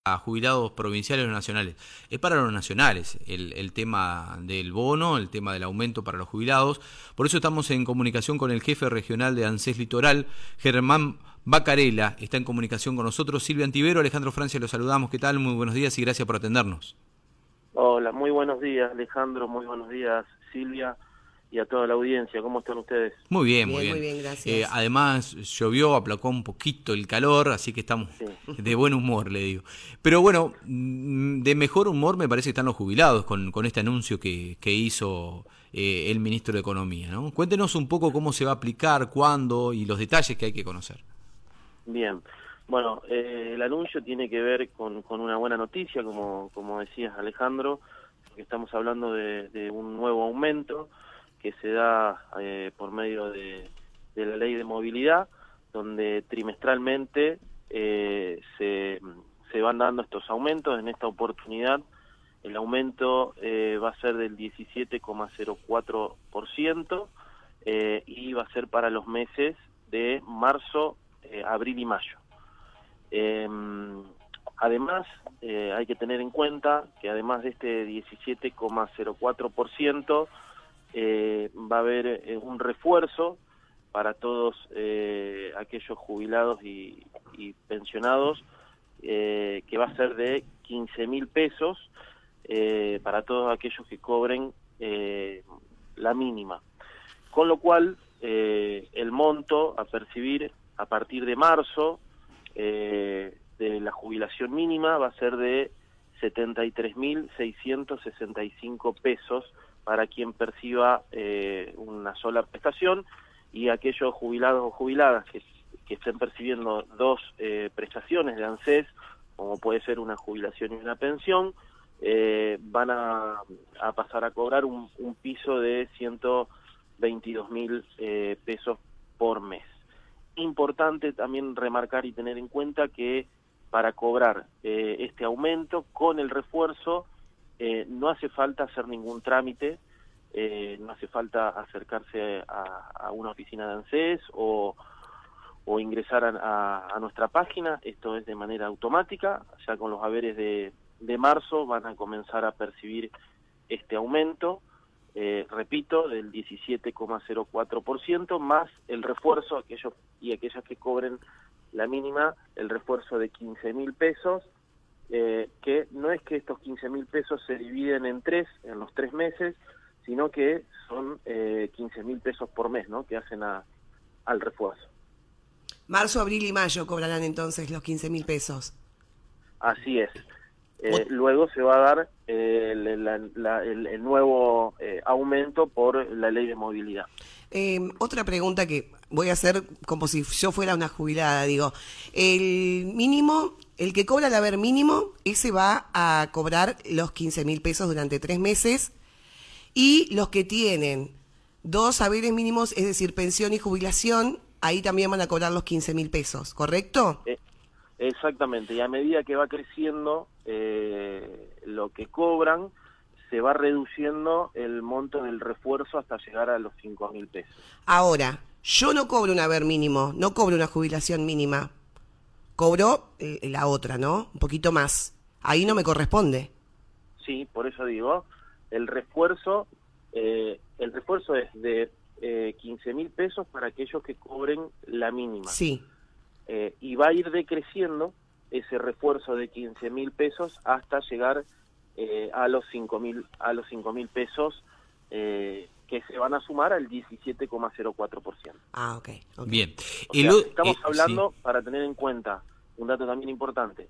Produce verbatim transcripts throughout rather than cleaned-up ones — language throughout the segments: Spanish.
a jubilados provinciales o nacionales. Es para los nacionales el, el tema del bono, el tema del aumento para los jubilados. Por eso estamos en comunicación con el jefe regional de ANSES Litoral, Germán Bacarela. Está en comunicación con nosotros. Silvia Antivero, Alejandro Francia, los saludamos. ¿Qué tal? Muy buenos días y gracias por atendernos. Hola, muy buenos días, Alejandro. Muy buenos días, Silvia, y a toda la audiencia. ¿Cómo están ustedes? Muy bien, Bien, muy bien. muy bien, gracias. Eh, además, llovió, aplacó un poquito el calor, así que estamos Sí. de buen humor, le digo. Pero bueno, de mejor humor me parece que están los jubilados con, con este anuncio que, que hizo eh, el ministro de Economía, ¿no? Cuéntenos un poco cómo se va a aplicar, cuándo y los detalles que hay que conocer. Bien. Bueno, eh, el anuncio tiene que ver con, con una buena noticia, como, como decías, Alejandro, porque estamos hablando de, de un nuevo aumento que se da eh, por medio de, de la ley de movilidad, donde trimestralmente eh, se, se van dando estos aumentos. En esta oportunidad el aumento eh, va a ser del diecisiete coma cero cuatro por ciento eh, y va a ser para los meses de marzo, eh, abril y mayo. Eh, además, eh, hay que tener en cuenta que además de este diecisiete coma cero cuatro por ciento, eh, va a haber eh, un refuerzo para todos eh, aquellos jubilados y, y pensionados, eh, que va a ser de quince mil pesos eh, para todos aquellos que cobren eh, la mínima. Con lo cual, eh, el monto a percibir a partir de marzo eh, de la jubilación mínima va a ser de setenta y tres mil seiscientos sesenta y cinco pesos para quien perciba eh, una sola prestación, y aquellos jubilados o jubiladas que, que estén percibiendo dos eh, prestaciones de ANSES, como puede ser una jubilación y una pensión, eh, van a, a pasar a cobrar un, un piso de ciento veintidós mil eh, pesos por mes. Importante también remarcar y tener en cuenta que para cobrar eh, este aumento con el refuerzo eh, no hace falta hacer ningún trámite, eh, no hace falta acercarse a, a una oficina de ANSES o, o ingresar a, a, a nuestra página. Esto es de manera automática. Ya con los haberes de, de marzo van a comenzar a percibir este aumento. Eh, repito, del diecisiete coma cero cuatro por ciento más el refuerzo, aquellos y aquellas que cobren la mínima, el refuerzo de quince mil pesos, eh, que no es que estos quince mil pesos se dividen en tres, en los tres meses, sino que son eh, quince mil pesos por mes, ¿no?, que hacen a, al refuerzo. Marzo, abril y mayo cobrarán entonces los quince mil pesos. Así es. Eh, luego se va a dar eh, el, la, la, el, el nuevo eh, aumento por la ley de movilidad. Eh, otra pregunta que voy a hacer como si yo fuera una jubilada, digo, el mínimo, el que cobra el haber mínimo, ese va a cobrar los quince mil pesos durante tres meses, y los que tienen dos haberes mínimos, es decir, pensión y jubilación, ahí también van a cobrar los quince mil pesos, ¿correcto? Eh, Exactamente, y a medida que va creciendo eh, lo que cobran, se va reduciendo el monto del refuerzo hasta llegar a los cinco mil pesos. Ahora, yo no cobro un haber mínimo, no cobro una jubilación mínima, cobro eh, la otra, ¿no? Un poquito más. Ahí no me corresponde. Sí, por eso digo, el refuerzo, eh, el refuerzo es de eh, quince mil pesos para aquellos que cobren la mínima. Sí. Eh, y va a ir decreciendo ese refuerzo de quince mil pesos hasta llegar eh, a los cinco mil a los cinco mil pesos eh, que se van a sumar al diecisiete coma cero cuatro por ciento. Ah, ok. okay. Bien. O Y sea, lo, estamos eh, hablando, sí. para tener en cuenta un dato también importante,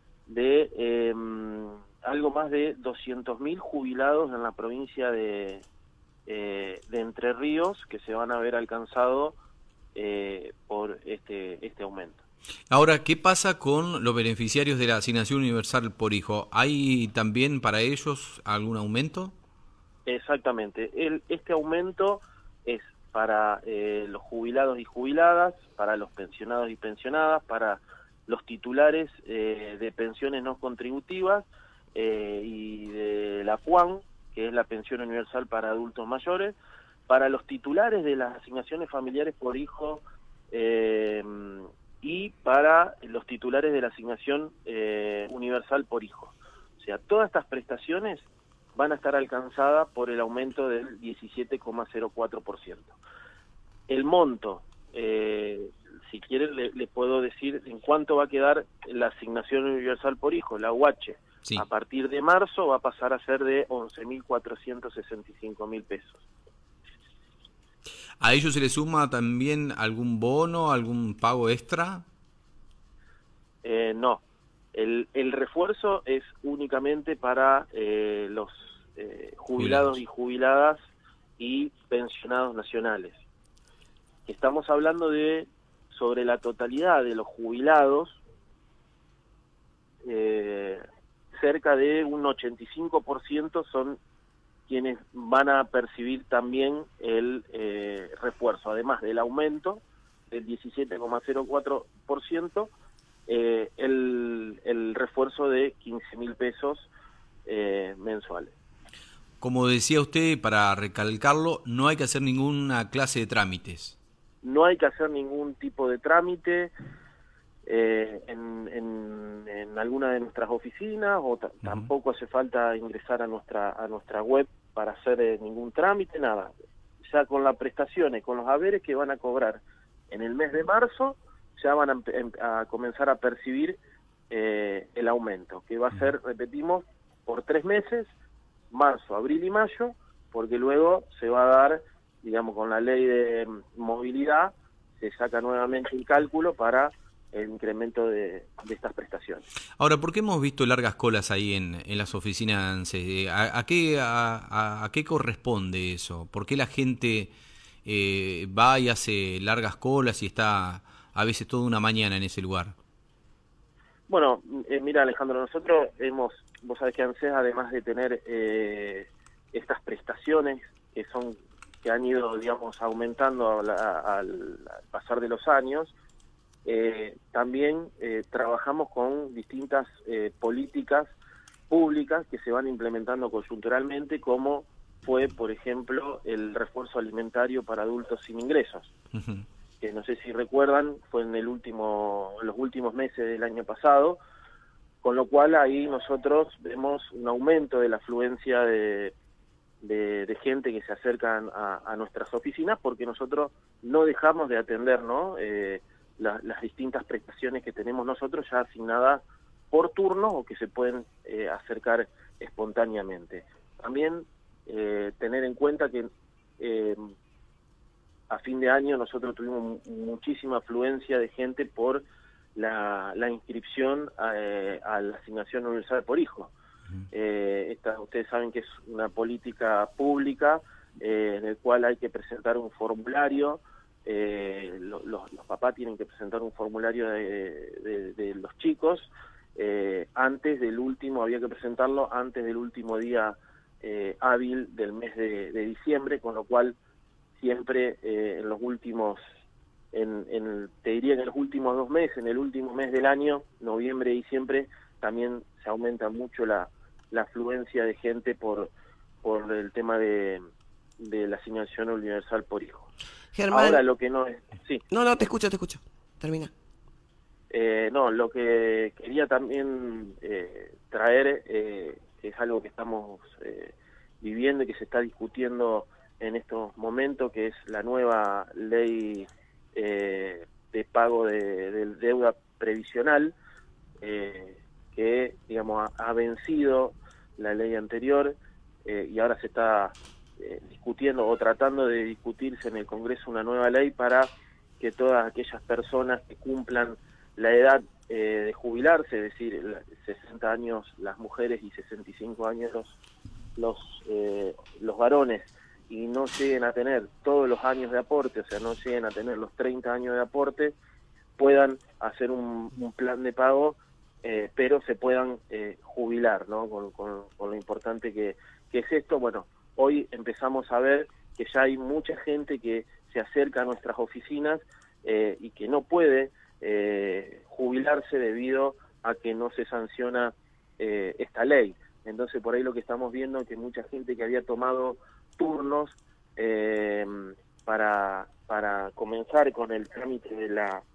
de eh, algo más de doscientos mil jubilados en la provincia de, eh, de Entre Ríos que se van a ver alcanzado Eh, por este este aumento. Ahora, ¿qué pasa con los beneficiarios de la asignación universal por hijo? ¿Hay también para ellos algún aumento? Exactamente. El, este aumento es para eh, los jubilados y jubiladas, para los pensionados y pensionadas, para los titulares eh, de pensiones no contributivas eh, y de la PUAN, que es la pensión universal para adultos mayores, para los titulares de las asignaciones familiares por hijo eh, y para los titulares de la asignación eh, universal por hijo. O sea, todas estas prestaciones van a estar alcanzadas por el aumento del diecisiete coma cero cuatro por ciento. El monto, eh, si quieren le, le puedo decir en cuánto va a quedar la asignación universal por hijo, la U H. Sí. A partir de marzo va a pasar a ser de once mil cuatrocientos sesenta y cinco mil pesos. ¿A ello se le suma también algún bono, algún pago extra? Eh, no, el, el refuerzo es únicamente para eh, los eh, jubilados, jubilados y jubiladas y pensionados nacionales. Estamos hablando de, sobre la totalidad de los jubilados, eh, cerca de un ochenta y cinco por ciento son quienes van a percibir también el eh, refuerzo, además del aumento del diecisiete coma cero cuatro por ciento, eh, el, el refuerzo de quince mil pesos eh, mensuales. Como decía usted, para recalcarlo, no hay que hacer ninguna clase de trámites. No hay que hacer ningún tipo de trámite eh, en, en, en alguna de nuestras oficinas, o t- uh-huh. tampoco hace falta ingresar a nuestra a nuestra web para hacer eh, ningún trámite, nada. Ya con las prestaciones, con los haberes que van a cobrar en el mes de marzo, ya van a, a comenzar a percibir eh, el aumento, que va a ser, repetimos, por tres meses, marzo, abril y mayo, porque luego se va a dar, digamos, con la ley de movilidad, se saca nuevamente el cálculo para el incremento de, de estas prestaciones. Ahora, ¿por qué hemos visto largas colas ahí en, en las oficinas? ¿A, a, qué, a, a qué corresponde eso? ¿Por qué la gente eh, va y hace largas colas y está a veces toda una mañana en ese lugar? Bueno, eh, mira, Alejandro, nosotros hemos, vos sabés que ANSES, además de tener eh, estas prestaciones que son que han ido, digamos, aumentando al, al pasar de los años, Eh, también eh, trabajamos con distintas eh, políticas públicas que se van implementando coyunturalmente, como fue, por ejemplo, el refuerzo alimentario para adultos sin ingresos, uh-huh. que no sé si recuerdan, fue en el último, en los últimos meses del año pasado, con lo cual ahí nosotros vemos un aumento de la afluencia de, de, de gente que se acercan a, a nuestras oficinas, porque nosotros no dejamos de atender, ¿no? Eh, La, las distintas prestaciones que tenemos nosotros ya asignadas por turno o que se pueden eh, acercar espontáneamente. También eh, tener en cuenta que eh, a fin de año nosotros tuvimos muchísima afluencia de gente por la, la inscripción a, a la asignación universal por hijo. Eh, esta, ustedes saben que es una política pública eh, en el cual hay que presentar un formulario. Eh, los, los, los papás tienen que presentar un formulario de, de, de los chicos eh, antes del último, había que presentarlo antes del último día eh, hábil del mes de, de diciembre, con lo cual siempre eh, en los últimos, en, en, te diría que en los últimos dos meses, en el último mes del año, noviembre y diciembre, también se aumenta mucho la, la afluencia de gente por, por el tema de, de la asignación universal por hijo. Germán. Ahora lo que no es... Sí. No, no, te escucho, te escucho. Termina. Eh, no, lo que quería también eh, traer, eh, que es algo que estamos eh, viviendo y que se está discutiendo en estos momentos, que es la nueva ley eh, de pago de, de deuda previsional, eh, que, digamos, ha, ha vencido la ley anterior eh, y ahora se está... Eh, discutiendo o tratando de discutirse en el Congreso una nueva ley para que todas aquellas personas que cumplan la edad eh, de jubilarse, es decir, sesenta años las mujeres y sesenta y cinco años los los, eh, los varones, y no lleguen a tener todos los años de aporte, o sea, no lleguen a tener los treinta años de aporte, puedan hacer un, un plan de pago, eh, pero se puedan eh, jubilar, ¿no? Con, con, con lo importante que, que es esto. Bueno, hoy empezamos a ver que ya hay mucha gente que se acerca a nuestras oficinas eh, y que no puede eh, jubilarse debido a que no se sanciona eh, esta ley. Entonces, por ahí lo que estamos viendo es que mucha gente que había tomado turnos eh, para, para comenzar con el trámite de la,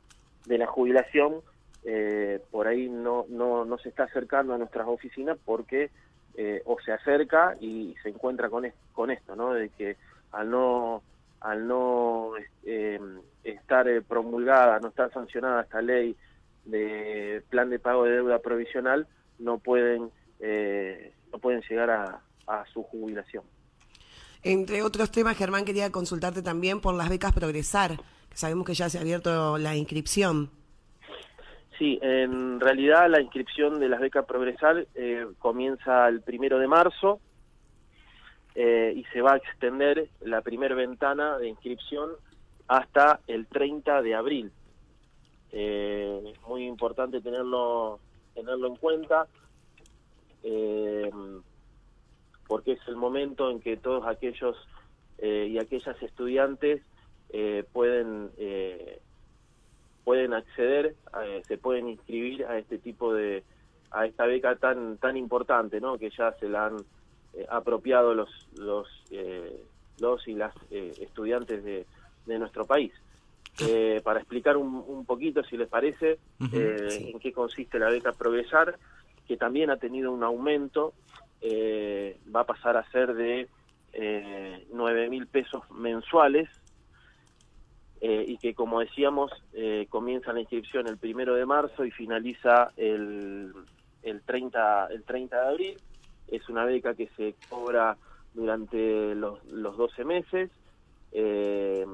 de la jubilación, eh, por ahí no, no, no se está acercando a nuestras oficinas porque eh, o se acerca y se encuentra con, es, con esto, ¿no? De que al no, al no eh, estar eh, promulgada, no estar sancionada esta ley de plan de pago de deuda provisional, no pueden, eh, no pueden llegar a, a su jubilación. Entre otros temas, Germán, quería consultarte también por las becas Progresar, que sabemos que ya se ha abierto la inscripción. Sí, en realidad la inscripción de las becas Progresar eh, comienza el primero de marzo eh, y se va a extender la primera ventana de inscripción hasta el treinta de abril. Eh, es muy importante tenerlo, tenerlo en cuenta. Eh, porque es el momento en que todos aquellos eh, y aquellas estudiantes eh, pueden eh, pueden acceder, eh, se pueden inscribir a este tipo de, a esta beca tan tan importante, ¿no? Que ya se la han eh, apropiado los los eh, los y las eh, estudiantes de, de nuestro país. Eh, para explicar un, un poquito, si les parece, Uh-huh, eh, sí. en qué consiste la beca Progresar, que también ha tenido un aumento. Eh, va a pasar a ser de eh, nueve mil pesos mensuales eh, y que, como decíamos, eh, comienza la inscripción el primero de marzo y finaliza el, el, treinta, el treinta de abril. Es una beca que se cobra durante los, los doce meses eh,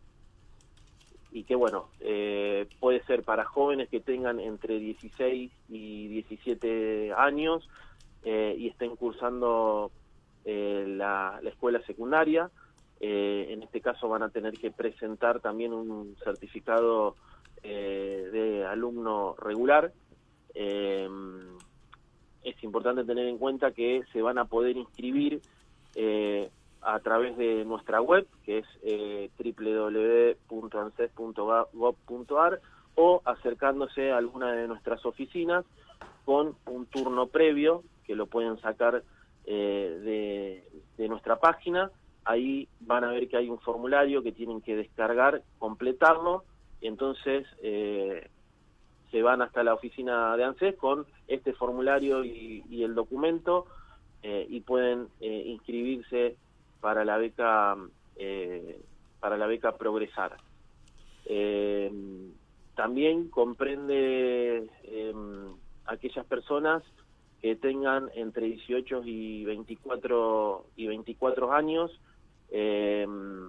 y que, bueno, eh, puede ser para jóvenes que tengan entre dieciséis y diecisiete años, Eh, y estén cursando eh, la, la escuela secundaria. Eh, en este caso van a tener que presentar también un certificado eh, de alumno regular. Eh, es importante tener en cuenta que se van a poder inscribir eh, a través de nuestra web, que es eh, doble u doble u doble u punto anses punto gob punto ar, o acercándose a alguna de nuestras oficinas con un turno previo, que lo pueden sacar eh, de, de nuestra página. Ahí van a ver que hay un formulario que tienen que descargar, completarlo, y entonces eh, se van hasta la oficina de ANSES con este formulario y, y el documento eh, y pueden eh, inscribirse para la beca eh, para la beca Progresar. Eh, también comprende eh, aquellas personas que tengan entre dieciocho y veinticuatro y veinticuatro años eh,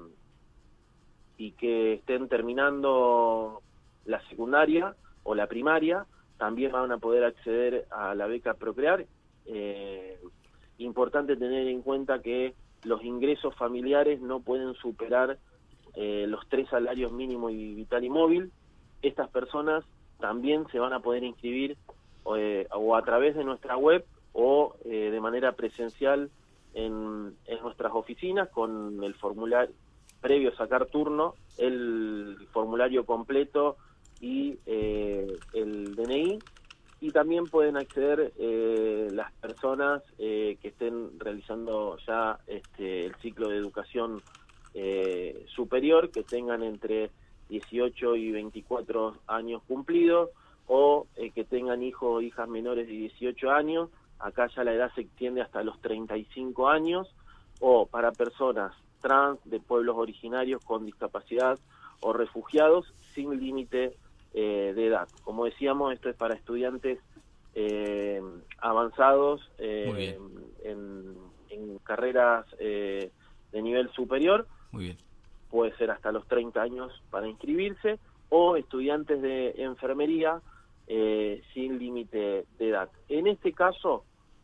y que estén terminando la secundaria o la primaria, también van a poder acceder a la beca Procrear. Eh, importante tener en cuenta que los ingresos familiares no pueden superar eh, los tres salarios mínimo y vital y móvil. Estas personas también se van a poder inscribir eh, o a través de nuestra web o eh, de manera presencial en, en nuestras oficinas con el formulario previo a sacar turno, el formulario completo y eh, el D N I. Y también pueden acceder eh, las personas eh, que estén realizando ya este, el ciclo de educación eh, superior, que tengan entre dieciocho y veinticuatro años cumplidos, o eh, que tengan hijos o hijas menores de dieciocho años. Acá ya la edad se extiende hasta los treinta y cinco años, o para personas trans, de pueblos originarios con discapacidad o refugiados, sin límite Eh, de edad. Como decíamos, esto es para estudiantes eh, avanzados eh, en, en carreras eh, de nivel superior. Muy bien. Puede ser hasta los treinta años para inscribirse, o estudiantes de enfermería eh, sin límite de edad. En este caso,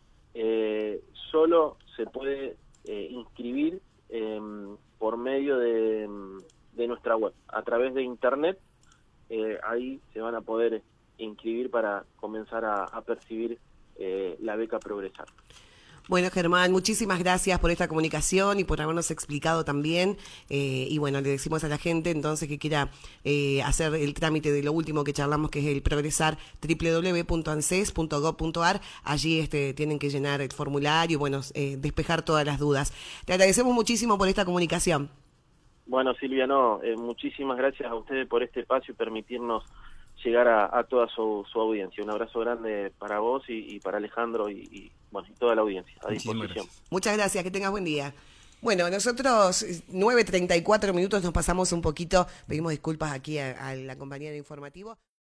eh, solo se puede eh, inscribir eh, por medio de, de nuestra web, a través de internet. Eh, ahí se van a poder inscribir para comenzar a, a percibir eh, la beca Progresar. Bueno, Germán, muchísimas gracias por esta comunicación y por habernos explicado también. Eh, y bueno, le decimos a la gente entonces que quiera eh, hacer el trámite de lo último que charlamos, que es el Progresar, doble u doble u doble u punto anses punto gob punto ar. Allí este, tienen que llenar el formulario, bueno, eh, despejar todas las dudas. Te agradecemos muchísimo por esta comunicación. Bueno, Silvia, no, eh, muchísimas gracias a ustedes por este espacio y permitirnos llegar a, a toda su, su audiencia. Un abrazo grande para vos y, y para Alejandro y, y, bueno, y toda la audiencia a disposición. Muchas gracias, que tengas buen día. Bueno, nosotros nueve treinta y cuatro minutos nos pasamos un poquito, pedimos disculpas aquí a, a la compañía de informativo.